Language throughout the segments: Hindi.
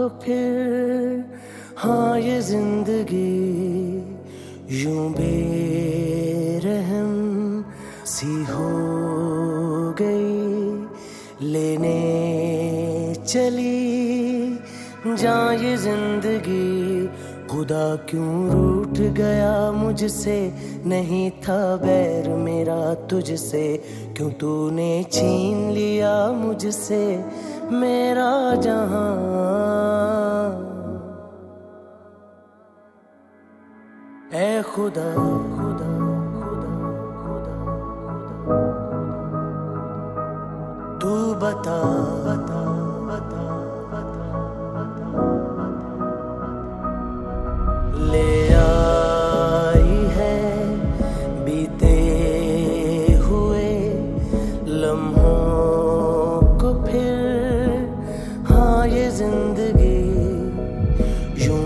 फिर हाँ ये जिंदगी यूं बेरहम सी हो गई, लेने चली जान ये जिंदगी। खुदा क्यों रूठ गया मुझसे, नहीं था बैर मेरा तुझसे, क्यों तूने छीन लिया मुझसे मेरा जहां। ऐ खुदा खुदा खुदा खुदा तू बता बता बता बता ले आई है बीते हुए लम्हों को फिर हाँ ये जिंदगी यूं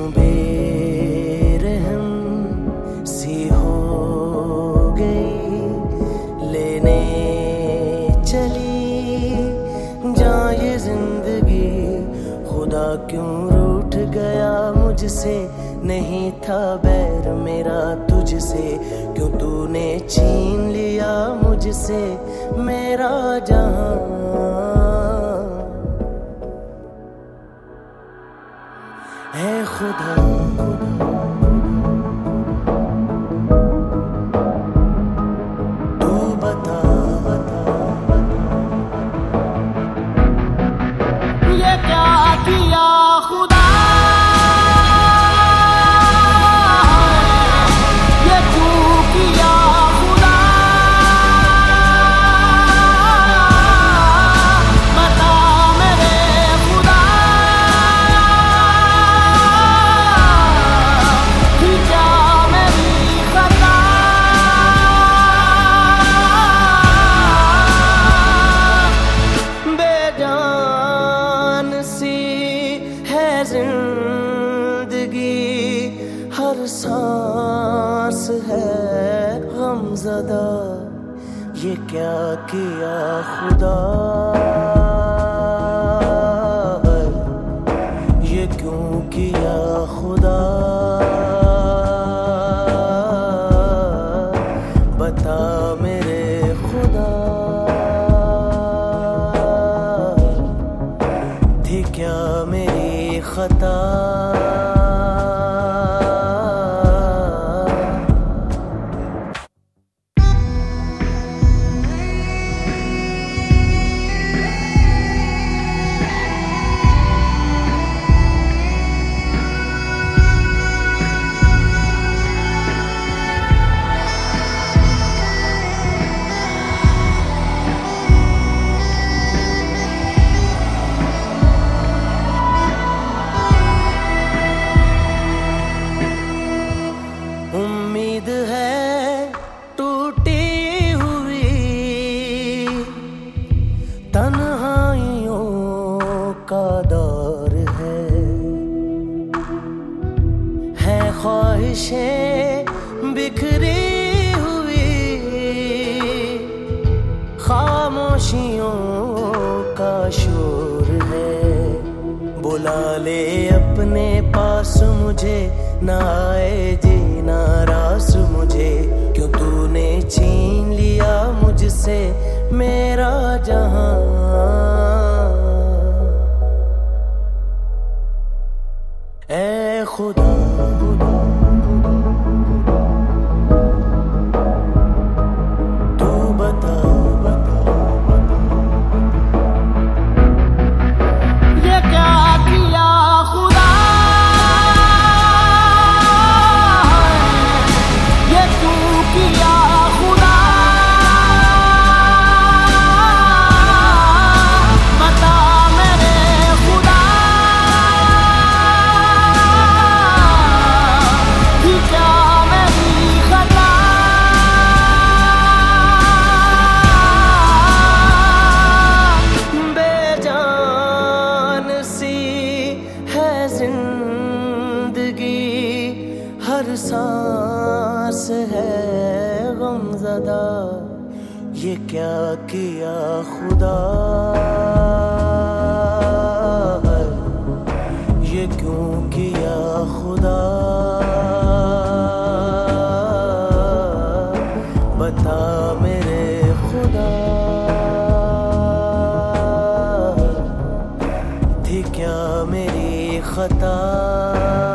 बेरहम सी हो गई, लेने चली जान ये जिंदगी। खुदा क्यों रूठ गया मुझसे, नहीं था बैर मेरा तुझसे, क्यों तूने छीन लिया मुझसे मेरा जहां। ऐ खुदा तू बता बता ये क्या किया खुदा, ये क्यों किया खुदा, बता मेरे खुदा, कि क्या मेरी खता। बेजान सी है जिंदगी, हर सांस है गमज़दा, ये क्या किया खुदा, ये क्यों किया खुदा, बता मेरे खुदा, थी क्या मेरी खता। उम्मीद है टूटी हुई, तन्हाइयों का दौर है ख्वाहिशें बिखरी हुई, खामोशियों का शोर है। बुला ले अपने पास मुझे, ना आए जीना रास मुझे, क्यों तूने छीन लिया मुझसे मेरा जहां। ऐ खुदा तू बता बता ये क्या किया खुदा, ये क्यों किया खुदा, बता मेरे खुदा, कि क्या मेरी खता। बेजान सी है जिंदगी, हर सांस है गमज़दा, ये क्या किया खुदा, ये खुदा बता मेरे खुदा, थी क्या मेरी खता।